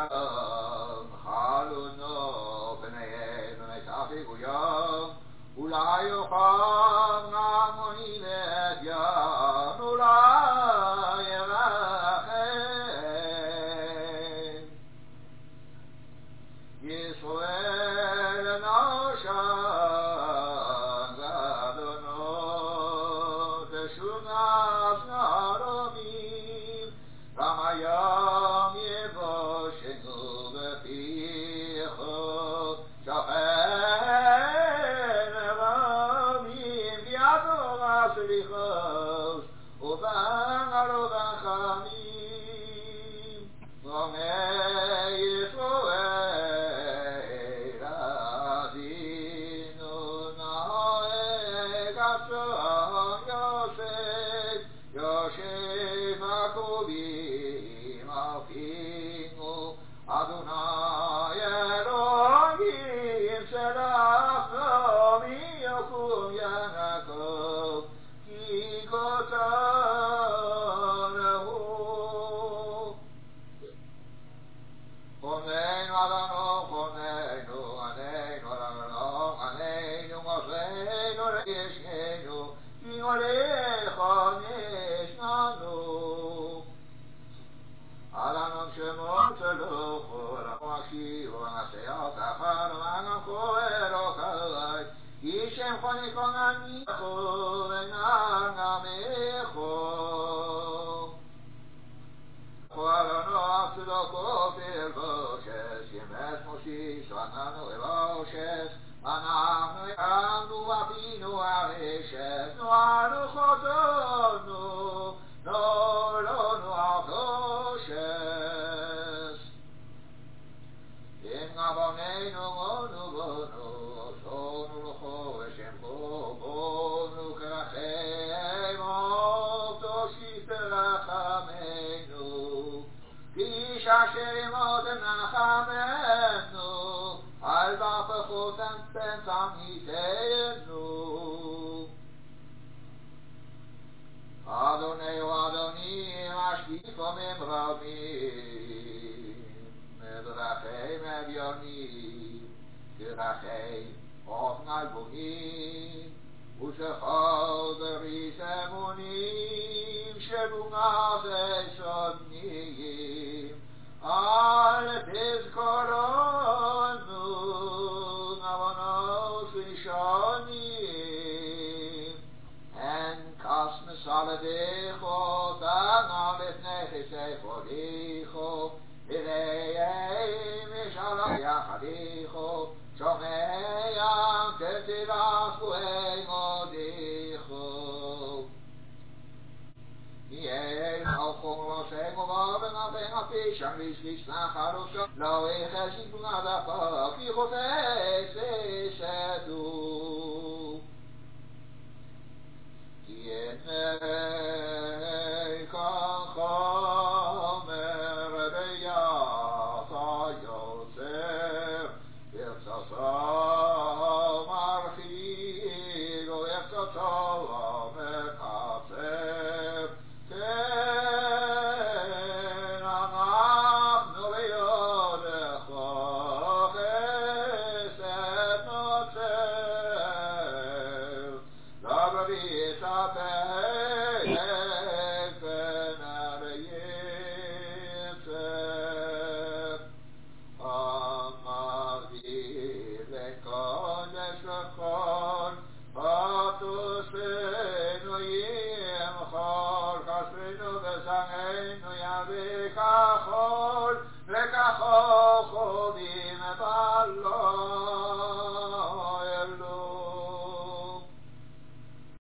חלונו פניהם מתחיקו יום אולי יוכל נמוני לדיין אולי ירחם ישראל נושן גדונות שונס נרומים רמיום יבושנו בפיחו שוכן רמים בידו סליחוס ובנגלו בחמים רומי ישראל אזינו נוהג עצום יוסף יושב עקובים אפינו אדוני אלוהים שלחנו מיקום ינקוב כי קוטרהו חוננו אדנו חוננו עלינו עלינו עוזנו לישנו כי עליך נשננו אדנו שמות שלוחו למשיב ונסיעות אחר מנחו אלוקי כי שם חונקו נניחו וננמיכו חואלנו צדוקו פרבושס ימס מושיש ועננו אלושס אנחנו ירמנו אפינו הרשת נוענו חודנו נולנו החושס אם נבוננו מונו בונו שונו לכו ושמכו בונו כרחם תושיט רחמנו איש אשר ימות נחמנו על דפחותם פן תמיתנו אדוני ואדוני משקיפו ממרמים מדרכי אביונים כדרכי אופן אלבומים ושכל דריס אמונים שבומעי סודניים אל תזכורנו נבונות ראשונים הן כס מסלדיכו תנה לפני כספודיכו אלוהים ישלח יחדיכו שומע כתירח ואימודיכו יהיה חוכם רושם ובאבן אבן הפישן וישליש נחרושו לא יחשיב נדפה כי חופש ישדו כי אתני כאן חומר ביד היוצר ירצתו מרחיק וירצתו מקצר כן אנחנו ביודך חסד נוצר לגבי ספק פן היצר המבדיל בין קודש לחול חטוסינו ימחול חסרנו וזרענו יביא כחול לכחול